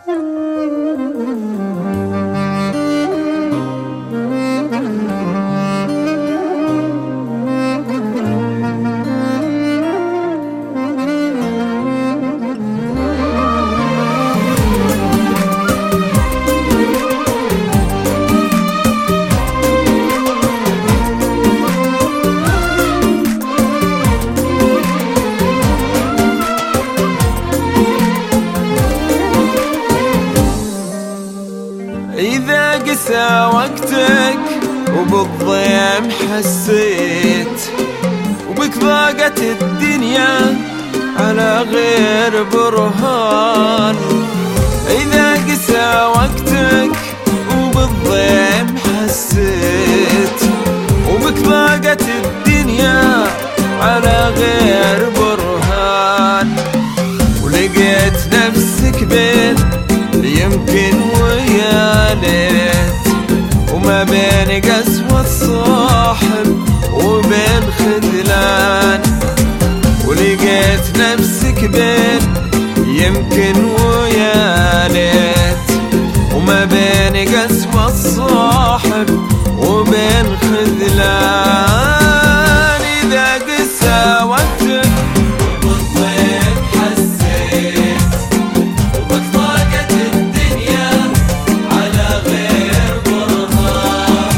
إذا قسى وقتك وبالضيم حسيت وبك ضاقت الدنيا على غير برهان. إذا قسى وقتك وبالضيم حسيت وبك ضاقت الدنيا على غير برهان، ولقيت نفسك بين يمكن ويا ليت، وما بين قسوة صاحب وبين خذلان، ولقيت نفسك بين يمكن ويا ليت، وما بين قسوة صاحب وبين خذلان. إذا قسى وقتك وبالضيم حسيت وبك ضاقت الدنيا على غير برهان.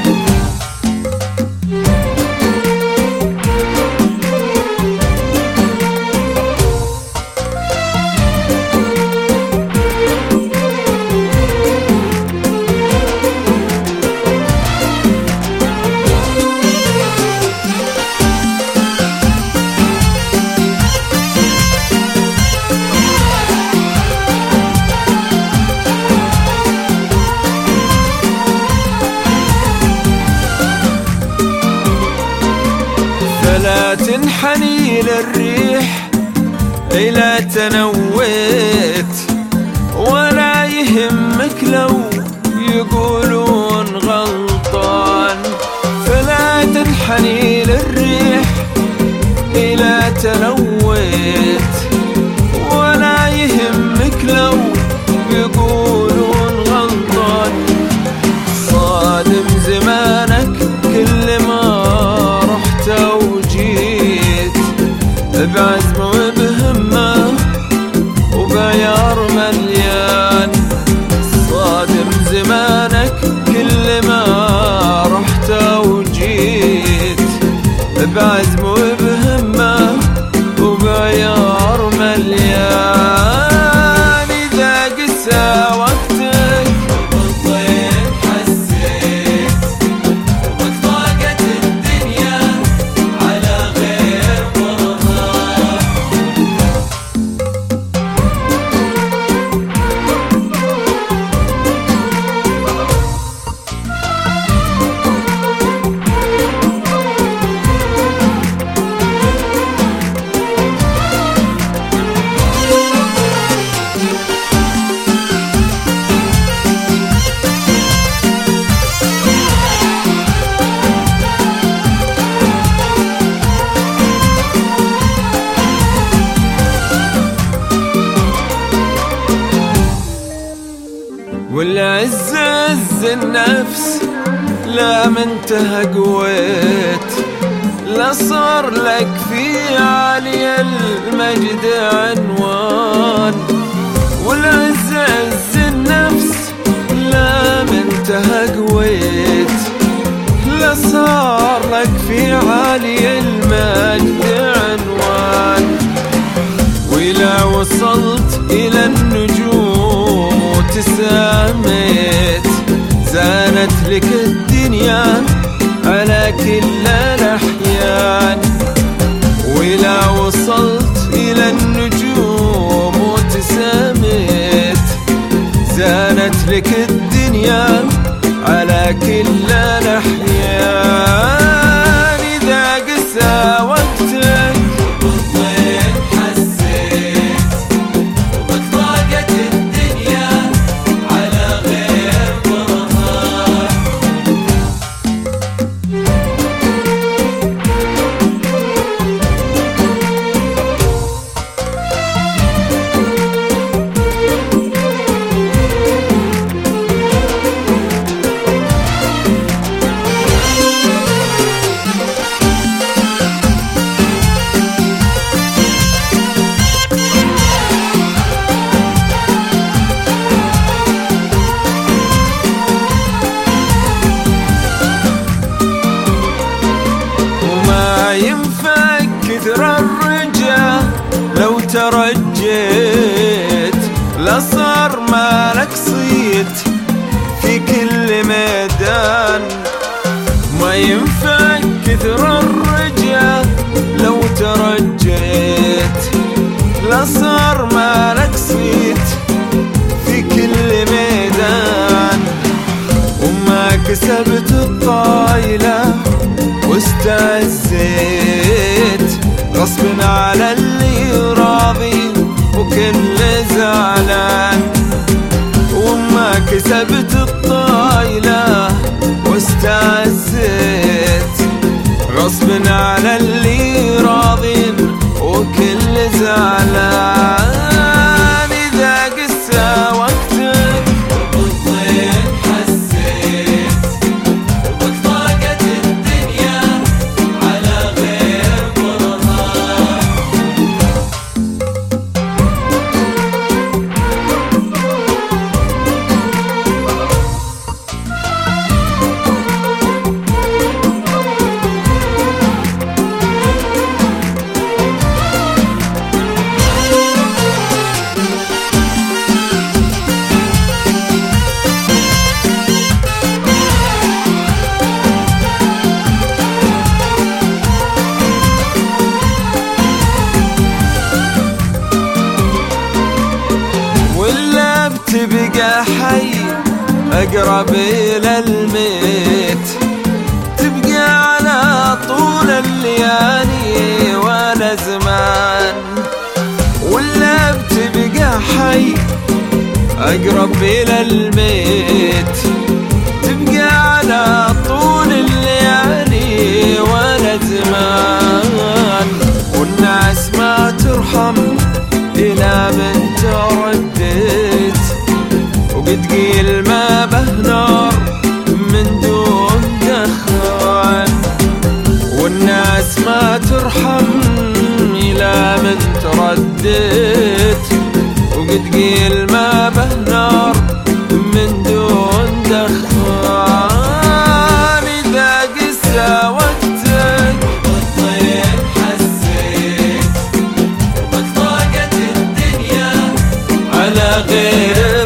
فلا تنحني للريح إلا تنويت، ولا يهمك لو يقولون غلطان. فلا تنحني للريح إلا تنويت، ولا يهمك لو يقولون غلطان. صادم زمانك كل ما وجيت بعزم وبهمة وبعيار مليان. صادم زمانك كل ما رحت وجيت بعزم وبهمة وبعيار مليان. إذا قسى وقتك وبالضيم حسيت وبك ضاقت الدنيا على غير برهان. والعز عز النفس لا منتهى قويت، لا صار لك في عالي المجد عنوان. والعز عز النفس لا منتهى قويت، لا صار لك في عالي المجد عنوان. وإلا وصلت إلى النجوم وتساميت زانت لك الدنيا على كل الأحيان. وإلا وصلت إلى النجوم وتساميت زانت لك الدنيا على كل الأحيان. إذا قسى وقتك وبالضيم حسيت وبك ضاقت الدنيا على غير برهان. ينفع كثر الرجا لو ترجيت، لا صار مالك صيت في كل ميدان، وما كسبت الطايلة واستعزيت غصب على اللي راضي وكل زعلان. وما كسبت الطايلة واستعزيت غصب على اللي راضي وكل زعلان. إذا قسى وقتك بالضيق حسيت وبطاقة الدنيا على غير برهان. تبقى حي أقرب إلى الميت، تبقى على طول الليالي ولا زمان. ولا بتبقى حي أقرب إلى الميت، تبقى على طول الليالي ولا زمان. والناس ما ترحم إلى من تردت، وبتقيل ما به نار من دون دخان. والناس ما ترحم إلى من تردت، وبتقيل ما به نار من دون دخان. إذا قسى وقتك بالضيق حسيت وبطاقة الدنيا على غير